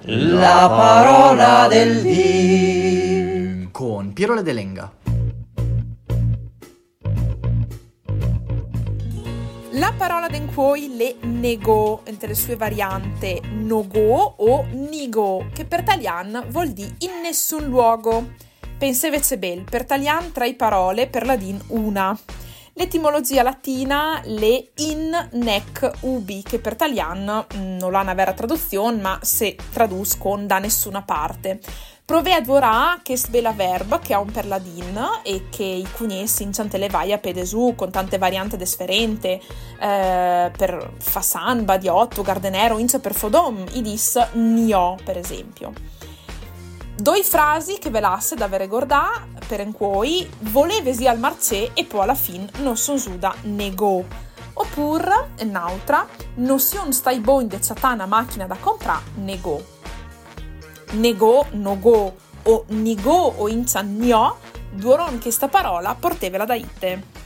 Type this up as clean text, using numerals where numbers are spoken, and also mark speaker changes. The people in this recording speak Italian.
Speaker 1: La parola del dì
Speaker 2: con Piero Ledelenga.
Speaker 3: La parola d'enquoi le negò, entre le sue varianti nogo o nigo, che per talian vuol dire in nessun luogo. Pensa invece bel, per talian tra i parole per ladin una. L'etimologia latina le in nec ubi, che per talian non ha una vera traduzione, ma se traduscono da nessuna parte. Prove a dvorà che svela verba che ha un per ladin e che i cugnessi in ciante le vai a pedesu con tante varianti desferente per fasan, badiotto, gardenero, ince per fodom, i dis nio per esempio. Due frasi che velasse da vere gordà per en cui volevesi al marcè e poi alla fin non son suda negò. Oppure, un'altra, non sion stai bo in de ciatana macchina da comprà negò. Negò, nogò o nigò o incia nio, duoron che sta parola portevela da ite.